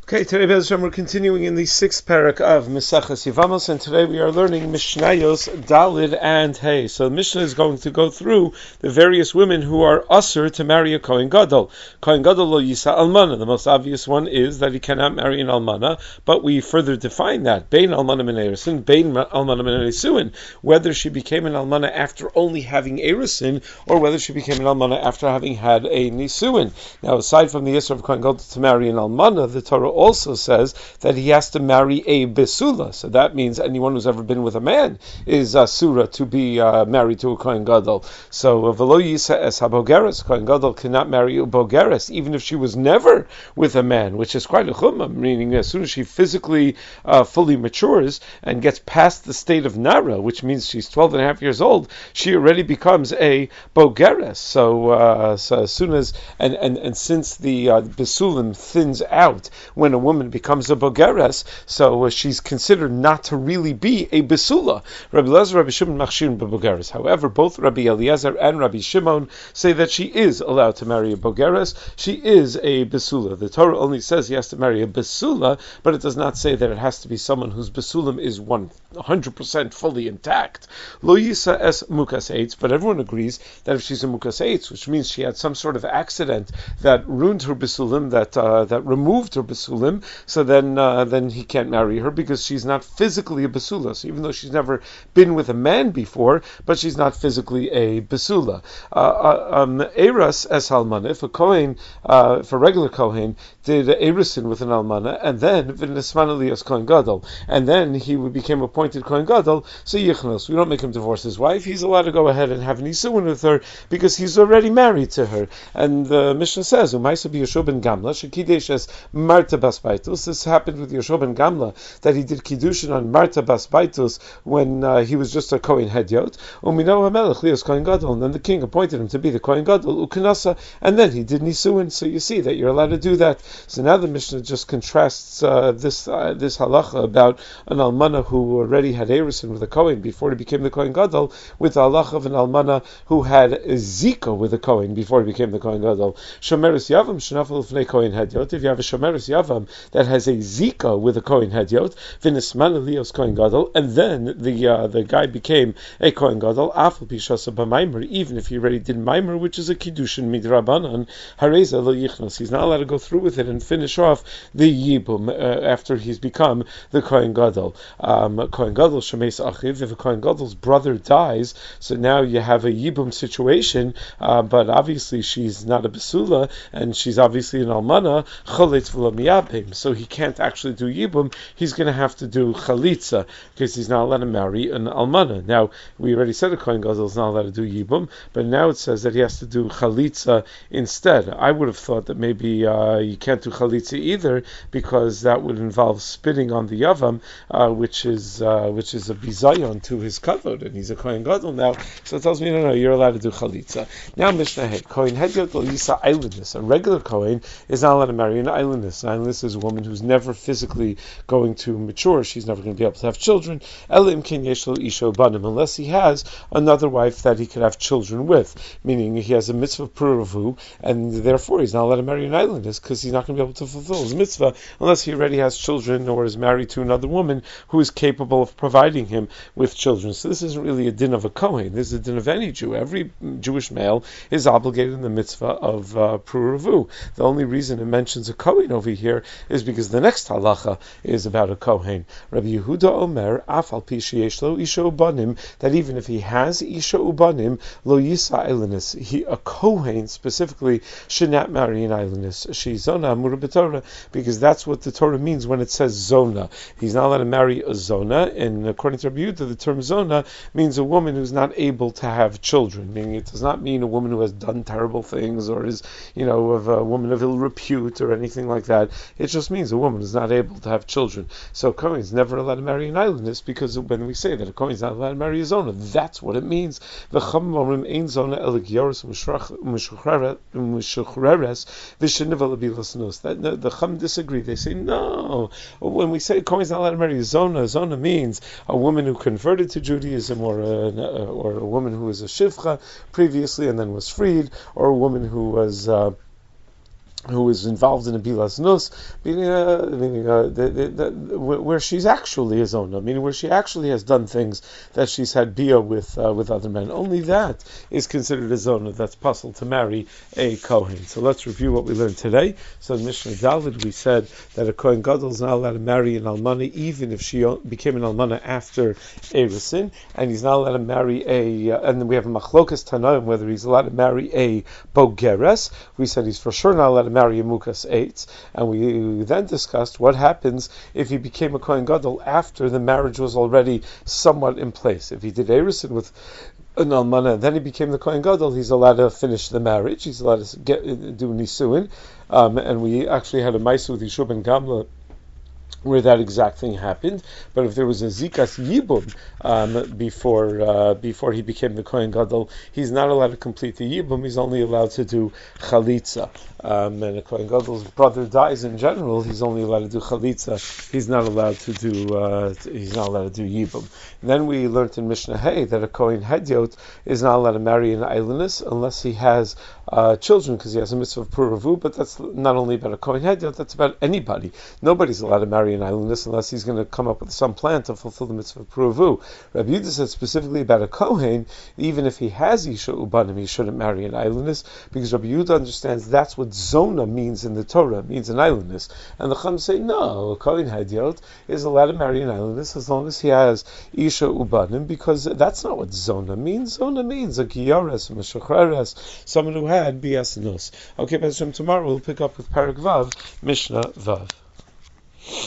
Okay, today Be'ez Hashem, we're continuing in the sixth parak of Maseches Yevamos, and today we are learning Mishnayos Dalid and Hey. So the Mishnah is going to go through the various women who are usher to marry a Kohen Gadol. Kohen Gadol lo yisa almana. The most obvious one is that he cannot marry an almana, but we further define that. Bein almana min erusin, bein almana min nisuin. Whether she became an almana after only having erusin, or whether she became an almana after having had a nisuin. Now, aside from the Yisra of Kohen Gadol to marry an almana, the Torah also says that he has to marry a besula. So that means anyone who's ever been with a man is surah to be married to a Kohen Gadol. So v'lo yisa es habogeres, Kohen Gadol cannot marry a bogeres, even if she was never with a man, which is quite a chumma, meaning as soon as she physically fully matures and gets past the state of nara, which means she's 12 and a half years old, she already becomes a bogeres. So as soon as, and since the besulim thins out when a woman becomes a bogeres, so she's considered not to really be a besula. Rabbi Eliezer, Rabbi Shimon machshirin bebogeres. However, both Rabbi Eliezer and Rabbi Shimon say that she is allowed to marry a bogeres. She is a besula. The Torah only says he has to marry a besula, but it does not say that it has to be someone whose besulim is 100% fully intact. Lo yisa es mukas eitz, but everyone agrees that if she's a mukas eitz, which means she had some sort of accident that ruined her besulim, that removed her besulim, so then he can't marry her because she's not physically a besula. So even though she's never been with a man before, but she's not physically a besula. Eras es almana, if a kohen, if a regular kohen did erusin with an almana, and then v'nisman aliyas kohen gadol, and then he became appointed kohen gadol, so yichnos, we don't make him divorce his wife. He's allowed to go ahead and have nisuin with her because he's already married to her. And the Mishnah says, "Umaysa b'Yeshua ben Gamla shekidesh es Marta bas Baitus." This happened with Yeshua ben Gamla, that he did kiddushin on Marta bas Baitus when he was just a kohen hedyot. Umino hamelech lios kohen gadol, and then the king appointed him to be the kohen gadol ukanasa, and then he did nisuin. So you see that you're allowed to do that. So now the Mishnah just contrasts this halacha about an almana who already had erusin with a kohen before he became the kohen gadol, with the halacha of an almana who had zika with a kohen before he became the kohen gadol. Shomeres yavam shenafel lefnei kohen hedyot. If you have a shomeres yavam that has a zika with a kohen hedyot, v'nisman elios kohen gadol, and then the guy became a kohen gadol, afal pishasa b'maimer, even if he already did maimer, which is a kiddushin midrabanan, hareza lo yichnos. He's not allowed to go through with it and finish off the yibum after he's become the kohen gadol. Kohen gadol shemes achiv. If a kohen gadol's brother dies, so now you have a yibum situation, but obviously she's not a besula, and she's obviously an almana, chaletz v'lo miyabim, so he can't actually do yibum. He's going to have to do chalitza because he's not allowed to marry an almana. Now, we already said a kohen gadol is not allowed to do yibum, but now it says that he has to do chalitza instead. I would have thought that maybe you can't do chalitza either because that would involve spitting on the yavam, which is a bizayon to his kavod, and he's a kohen gadol now. So it tells me no, you're allowed to do chalitza. Now Mishnah Hey, kohen hedyot lo yisa islandess. A regular kohen is not allowed to marry an islandess. An islandess is a woman who's never physically going to mature. She's never going to be able to have children. Elim ken yesh lo isha banim, unless he has another wife that he could have children with, meaning he has a mitzvah puravu, and therefore he's not allowed to marry an islandess because he's not going to be able to fulfill his mitzvah unless he already has children or is married to another woman who is capable of providing him with children. So this isn't really a din of a kohen. This is a din of any Jew. Every Jewish male is obligated in the mitzvah of puravu. The only reason it mentions a kohen over here is because the next halacha is about a kohen. Rabbi Yehuda Omer, afal pi sheyesh lo isha ubanim, that even if he has isha ubanim, lo yisa islandess, a kohen specifically should not marry an islandess. She zona amura b'Torah, because that's what the Torah means when it says zona. He's not allowed to marry a zona, and according to Rabbi Yehuda, the term zona means a woman who's not able to have children. Meaning, it does not mean a woman who has done terrible things or is, of a woman of ill repute or anything like that. It just means a woman is not able to have children. So Kohen is never allowed to marry an islandess, because when we say that a Kohen is not allowed to marry a zona, that's what it means. The Chum disagree. They say no. When we say Kohen is not allowed to marry a zona means a woman who converted to Judaism, or a woman who was a shivcha previously and then was freed, or a woman who was who is involved in a bilas nus, meaning where she's actually a zona, meaning where she actually has done things that she's had bia with other men. Only that is considered a zona that's possible to marry a kohen. So let's review what we learned today. So in Mishnah Daled we said that a kohen gadol is not allowed to marry an almana even if she became an almana after erusin, and he's not allowed to marry and then we have a machlokas tanaim whether he's allowed to marry a bogeres. We said he's for sure not allowed to marry a mukas eitz, and we then discussed what happens if he became a kohen gadol after the marriage was already somewhat in place. If he did erusin with an almana and then he became the kohen gadol, he's allowed to finish the marriage. He's allowed to do nisuin, and we actually had a ma'aseh with Yeshua ben Gamla where that exact thing happened. But if there was a zikas yibum before he became the kohen gadol, he's not allowed to complete the yibum. He's only allowed to do chalitza. And a kohen gadol's brother dies in general, he's only allowed to do chalitza. He's not allowed to do yibum. And then we learned in Mishnah Hay that a kohen hedyot is not allowed to marry an islandess unless he has children, because he has a mitzvah of puravu. But that's not only about a kohen hedyot; that's about anybody. Nobody's allowed to marry an islandess unless he's going to come up with some plan to fulfill the mitzvah of puravu. Rabbi Yehuda said specifically about a kohen, even if he has isha ubanim, he shouldn't marry an islandess, because Rabbi Yehuda understands that's what zona means in the Torah. It means an islandess. And the Chum say, no, a kohen hedyot is allowed to marry an islandess as long as he has isha ubanim, because that's not what zona means. Zona means a giyares, meshachreres, someone who had bias nus. Okay, Bezrim, tomorrow we'll pick up with Parak Vav, Mishnah Vav.